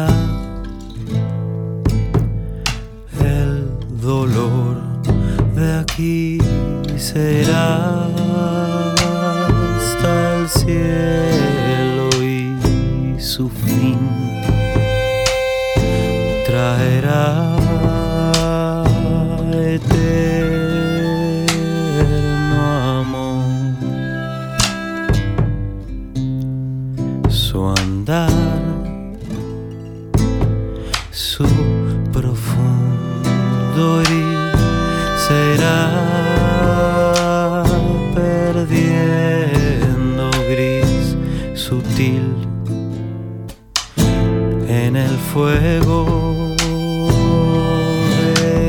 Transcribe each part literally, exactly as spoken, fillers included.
será el dolor de aquí, será hasta el cielo y su fin traerá eterno amor. Su andar, su profundo herir será perdiendo gris sutil en el fuego de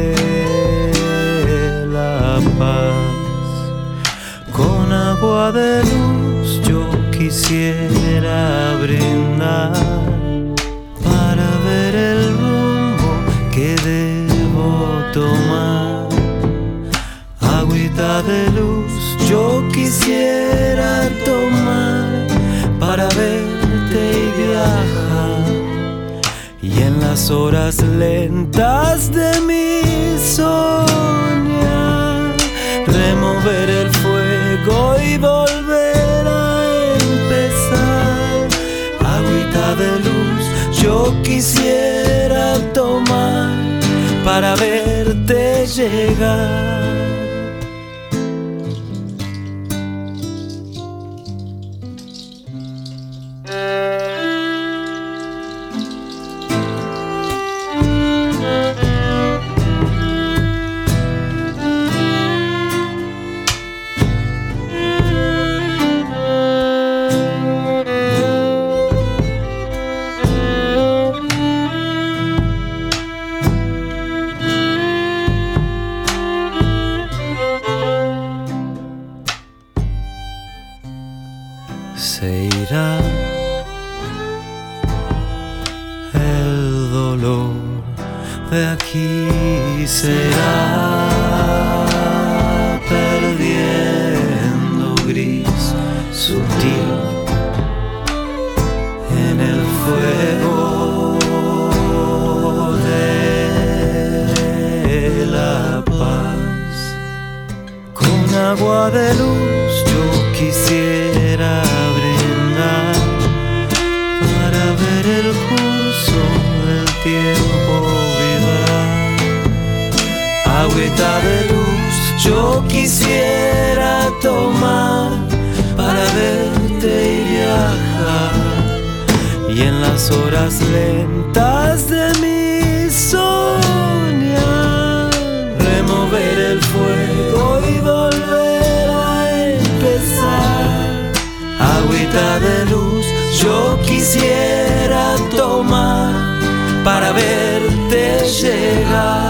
la paz. Con agua de luz yo quisiera brindar para ver el rumbo que debo tomar. Agüita de luz yo quisiera tomar para verte y viajar, y en las horas lentas de mi soñar remover el fuego y volver a empezar. Agüita de luz yo quisiera tomar para verte llegar. Se irá el dolor de aquí, será perdiendo gris sutil en el fuego de la paz. Con agua de luz yo quisiera brindar para ver el curso del tiempo vibrar. Agüita de luz yo quisiera tomar para verte y viajar, y en las horas lentas de mi soñar remover el fuego y volver a empezar. Agüita de luz yo quisiera tomar para verte llegar.